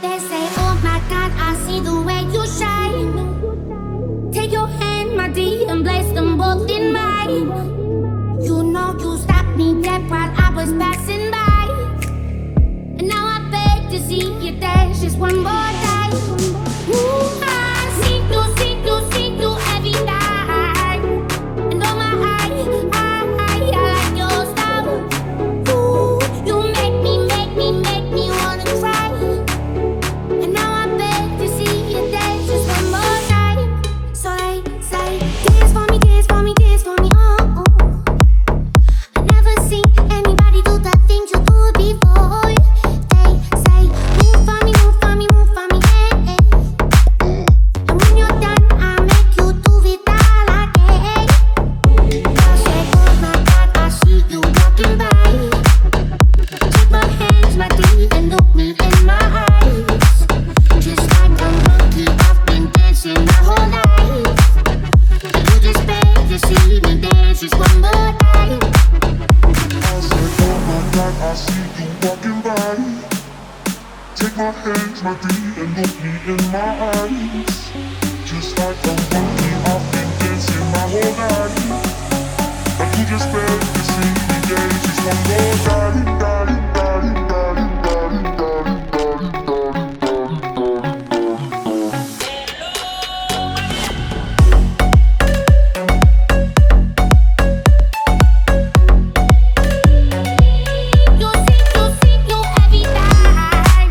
They say, oh my God, I see the way you shine. Take your hand, my dear, and place them both in mine. You know you stopped me dead while I was passing by. And now I beg to see you dance just one more time. Ooh, I see you every night. And oh my, I like your style. Ooh, you make me wanna cry. And now I beg to see you dance just one more time. So they say, dance for me, oh, oh. I never seen anybody do the things you do before. They say, move for me, yeah, yeah. And when you're done, I'll make you do it all again. I say, oh my God, I see you walking by. Take my hands, my teeth, and look me in my eyes. Just like a monkey, I've been dancing my whole life. And you just beg to see me dance just one more time. I said, oh my God, I see you walking by. Take my hands, my feet, and look me in my eyes. Just like a monkey, I've been dancing my whole life. And you just beg to see me dance just one more time. You every night.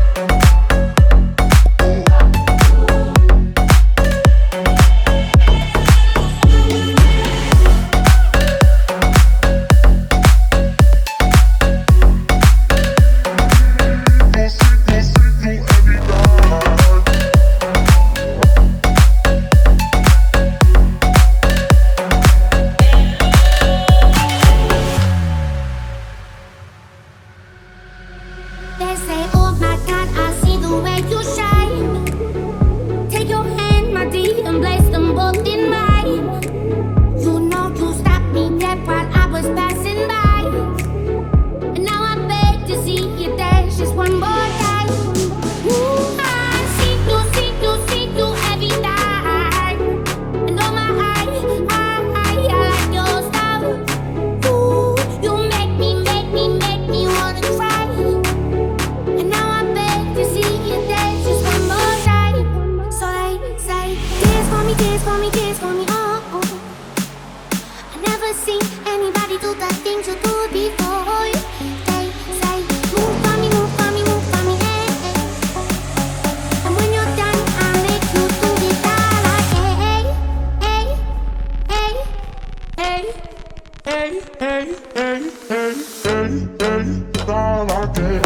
They say, oh my God, I see the way you shine. Take your hand, my dear, and place them both in mine. You know you stopped me dead while I was passing by. And now I beg to see you dance just one more time. Ooh, I see you every night. And oh my, I like your style. Ooh, you make me wanna cry. And now I beg to see you dance just one more time. So they say, dance for me, oh, oh. I never seen anybody do the things you do before. They say, move for me, yeah, yeah. And when you're done, I'll make you do it all again. Hey, hey, Hey, hey, hey, hey, hey, hey, all I get.